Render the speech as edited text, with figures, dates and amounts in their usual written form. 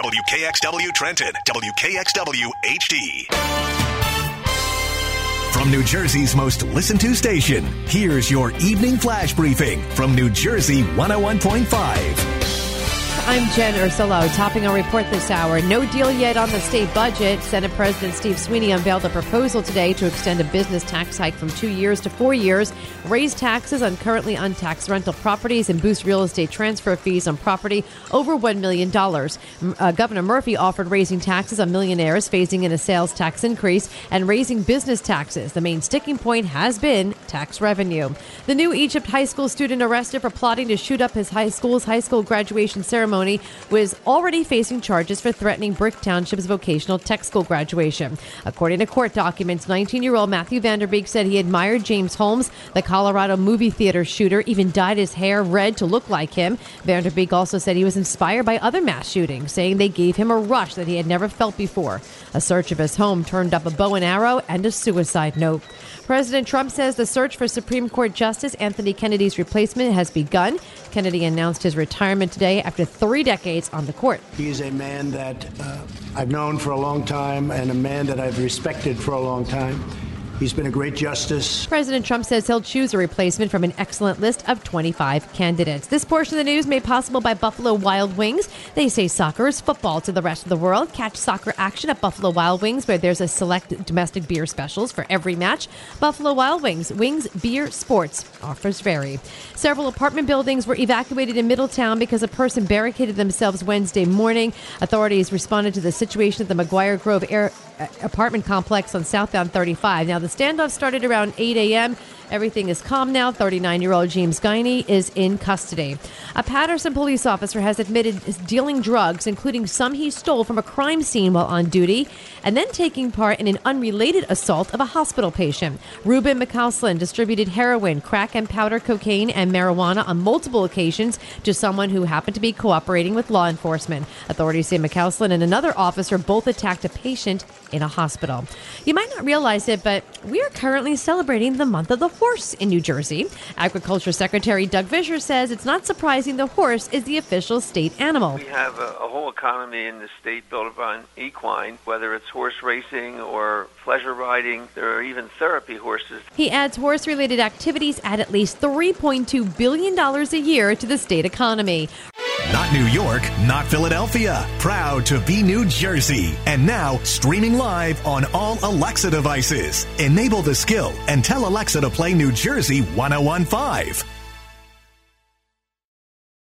WKXW Trenton, WKXW HD. From New Jersey's most listened to station, here's your evening flash briefing from New Jersey 101.5. I'm Jen Ursulo. Topping our report this hour. No deal yet on the state budget. Senate President Steve Sweeney unveiled a proposal today to extend a business tax hike from 2 years to 4 years, raise taxes on currently untaxed rental properties, and boost real estate transfer fees on property over $1 million. Governor Murphy offered raising taxes on millionaires, phasing in a sales tax increase, and raising business taxes. The main sticking point has been tax revenue. The new Egypt high school student arrested for plotting to shoot up his high school graduation ceremony was already facing charges for threatening Brick Township's vocational tech school graduation. According to court documents, 19-year-old Matthew Vanderbeek said he admired James Holmes, the Colorado movie theater shooter, even dyed his hair red to look like him. Vanderbeek also said he was inspired by other mass shootings, saying they gave him a rush that he had never felt before. A search of his home turned up a bow and arrow and a suicide note. President Trump says the search for Supreme Court Justice Anthony Kennedy's replacement has begun. Kennedy announced his retirement today after 3 decades on the court. He is a man that I've known for a long time and a man that I've respected for a long time. He's been a great justice. President Trump says he'll choose a replacement from an excellent list of 25 candidates. This portion of the news made possible by Buffalo Wild Wings. They say soccer is football to the rest of the world. Catch soccer action at Buffalo Wild Wings, where there's a select domestic beer specials for every match. Buffalo Wild Wings, wings, beer, sports. Offers vary. Several apartment buildings were evacuated in Middletown because a person barricaded themselves Wednesday morning. Authorities responded to the situation at the McGuire Grove apartment complex on southbound 35. Now, the standoff started around 8 a.m. Everything is calm now. 39-year-old James Guiney is in custody. A Patterson police officer has admitted dealing drugs, including some he stole from a crime scene while on duty, and then taking part in an unrelated assault of a hospital patient. Ruben McCausland distributed heroin, crack and powder cocaine, and marijuana on multiple occasions to someone who happened to be cooperating with law enforcement. Authorities say McCausland and another officer both attacked a patient in a hospital. You might not realize it, but we are currently celebrating the month of the horse in New Jersey. Agriculture Secretary Doug Fisher says it's not surprising the horse is the official state animal. We have a whole economy in the state built upon equine, whether it's horse racing or pleasure riding. There are even therapy horses. He adds horse-related activities add at least $3.2 billion a year to the state economy. Not New York, not Philadelphia. Proud to be New Jersey. And now, streaming live on all Alexa devices. Enable the skill and tell Alexa to play New Jersey 101.5.